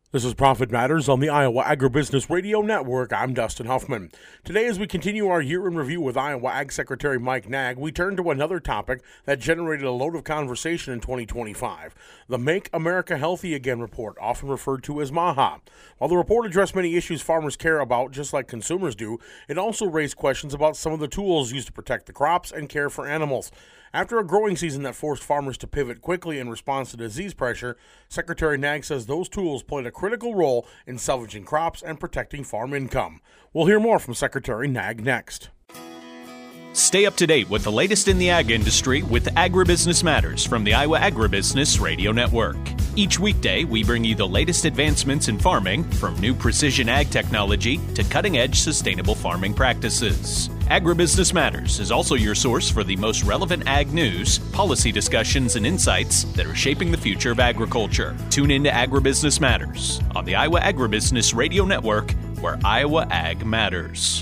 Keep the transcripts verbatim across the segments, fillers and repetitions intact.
This is Profit Matters on the Iowa Agribusiness Radio Network. I'm Dustin Huffman. Today, as we continue our year in review with Iowa Ag Secretary Mike Naig, we turn to another topic that generated a load of conversation in twenty twenty-five, the Make America Healthy Again report, often referred to as MAHA. While the report addressed many issues farmers care about, just like consumers do, it also raised questions about some of the tools used to protect the crops and care for animals. After a growing season that forced farmers to pivot quickly in response to disease pressure, Secretary Naig says those tools played a critical role in salvaging crops and protecting farm income. We'll hear more from Secretary Naig next. Stay up to date with the latest in the ag industry with Agribusiness Matters from the Iowa Agribusiness Radio Network. Each weekday, we bring you the latest advancements in farming, from new precision ag technology to cutting-edge sustainable farming practices. Agribusiness Matters is also your source for the most relevant ag news, policy discussions, and insights that are shaping the future of agriculture. Tune in to Agribusiness Matters on the Iowa Agribusiness Radio Network, where Iowa Ag matters.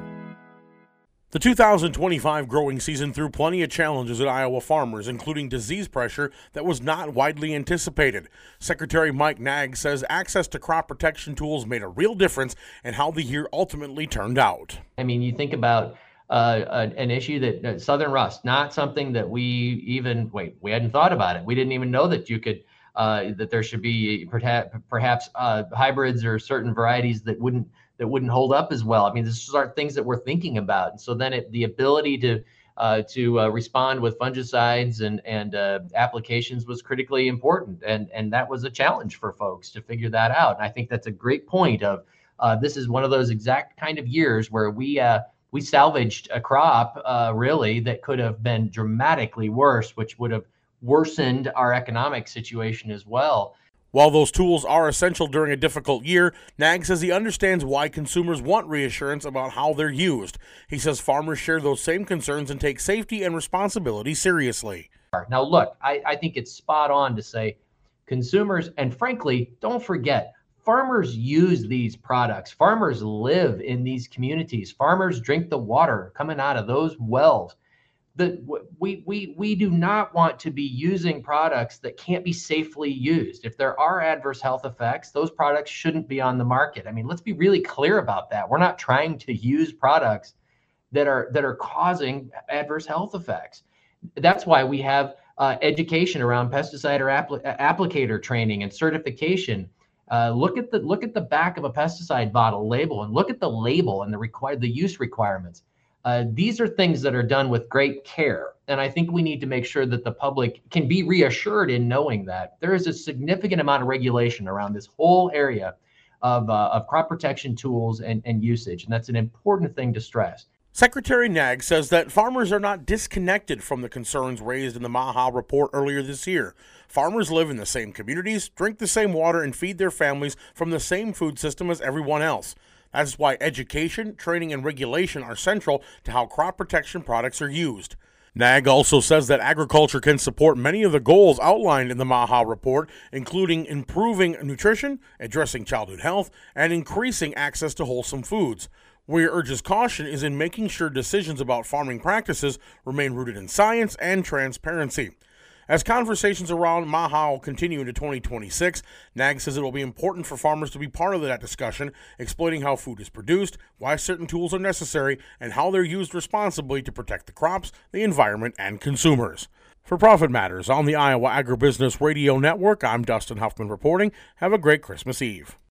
The two thousand twenty-five growing season threw plenty of challenges at Iowa farmers, including disease pressure that was not widely anticipated. Secretary Mike Naig says access to crop protection tools made a real difference in how the year ultimately turned out. I mean, you think about uh, an issue that uh, Southern rust, not something that we even, wait, we hadn't thought about it. We didn't even know that you could, uh, that there should be perhaps, perhaps uh, hybrids or certain varieties that wouldn't that wouldn't hold up as well. I mean, these are things that we're thinking about. And so then it, the ability to uh, to uh, respond with fungicides and and uh, applications was critically important. And and that was a challenge for folks to figure that out. And I think that's a great point of uh, this is one of those exact kind of years where we uh, we salvaged a crop uh, really that could have been dramatically worse, which would have worsened our economic situation as well. While those tools are essential during a difficult year, Naig says he understands why consumers want reassurance about how they're used. He says farmers share those same concerns and take safety and responsibility seriously. Now, look, I, I think it's spot on to say consumers, and frankly, don't forget, farmers use these products. Farmers live in these communities. Farmers drink the water coming out of those wells. The, we, we, we do not want to be using products that can't be safely used. If there are adverse health effects, those products shouldn't be on the market. I mean, let's be really clear about that. We're not trying to use products that are that are causing adverse health effects. That's why we have uh, education around pesticide or appli- applicator training and certification. Uh, look at the look at the back of a pesticide bottle label and look at the label and the require the use requirements. Uh, these are things that are done with great care. And I think we need to make sure that the public can be reassured in knowing that there is a significant amount of regulation around this whole area of, uh, of crop protection tools and, and usage. And that's an important thing to stress. Secretary Naig says that farmers are not disconnected from the concerns raised in the MAHA report earlier this year. Farmers live in the same communities, drink the same water, and feed their families from the same food system as everyone else. That's why education, training, and regulation are central to how crop protection products are used. Naig also says that agriculture can support many of the goals outlined in the MAHA report, including improving nutrition, addressing childhood health, and increasing access to wholesome foods. Where he urges caution is in making sure decisions about farming practices remain rooted in science and transparency. As conversations around MAHA will continue into twenty twenty-six, Naig says it will be important for farmers to be part of that discussion, explaining how food is produced, why certain tools are necessary, and how they're used responsibly to protect the crops, the environment, and consumers. For Profit Matters on the Iowa Agribusiness Radio Network, I'm Dustin Huffman reporting. Have a great Christmas Eve.